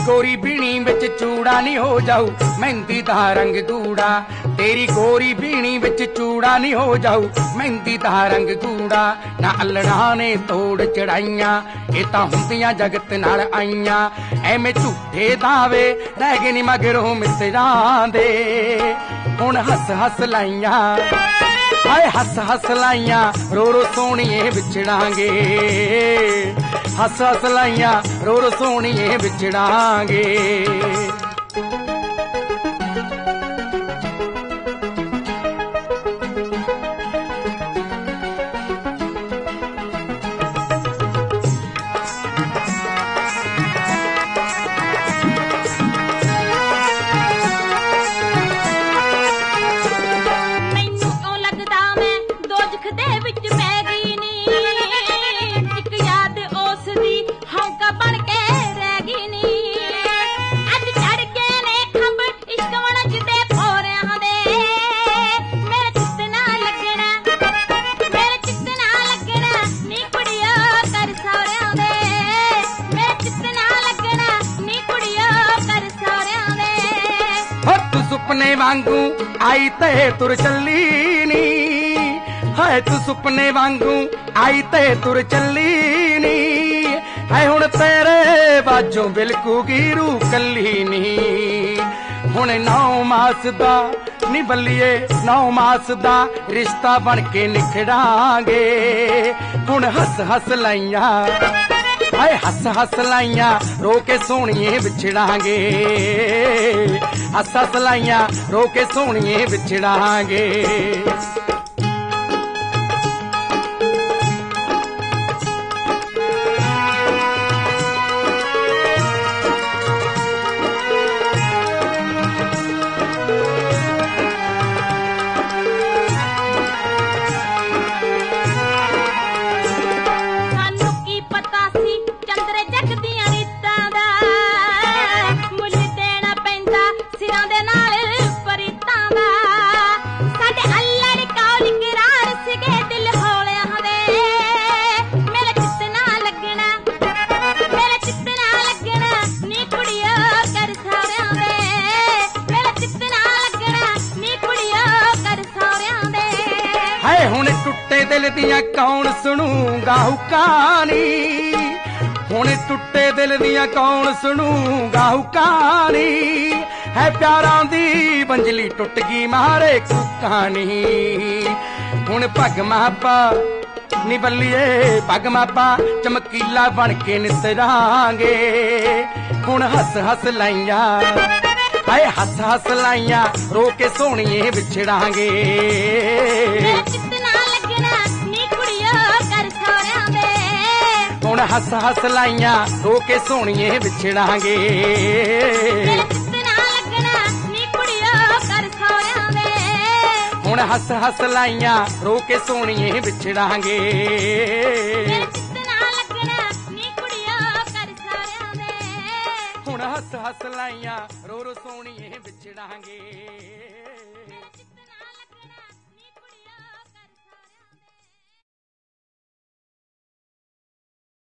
गोरी बीणी विच चूड़ा नी हो जाऊ मेहंदी दा रंग गूड़ा। तेरी गोरी बीणी विच चूड़ा नी हो जाऊ मेहंदी दा रंग गूड़ा। ना अल्लड़ा ने तोड़ चढ़ाइया ये तां हुंदियां जगत नाल आईयां। एवें झूठे दावे रह गए नी मगरों मित्रां दे हुण हस हस लाइयां। हाय हस हस लाइयां रो रो सोहणीए विछड़ांगे। हस हस लाइयां रो रो सोहणीए विछड़ांगे। सुपने वांगू आई ते तुर चली नी। है तू सुपने वांगू आई ते तुर चली नी। है हुण तेरे बाजों बिलकूगी रू कली नी। हुण 9 मास दा नी बल्लिए 9 मास दा रिश्ता बन के निखड़ांगे। हुण हस हस लाइयां हाय हस हस लाइयां रो के सोहणीए विछड़ांगे। हस हस लाइयां रो के सोहणीए विछड़ांगे। हुण टुटे दिल दियां कौन सुनूगा हुकानी। हुण टुटे दिल दियां कौन सुनूगा हुकानी। है प्यारां दी बंजली टुट गई मारे कुकानी। हुण पग मापा नी बल्लिए पग मापा चमकीला बन के नितरांगे। हुण हस हस लाइयां हाय हस हस लाइयां रो के सोहणीए विछड़ांगे। हुण हस हस लाइयां रो के सोहणीए विछड़ांगे। हुण हस हस लाइयां रो के सोहणीए विछड़ांगे। हुण हस हस लाइयां रो रो सोहणीए विछड़ांगे।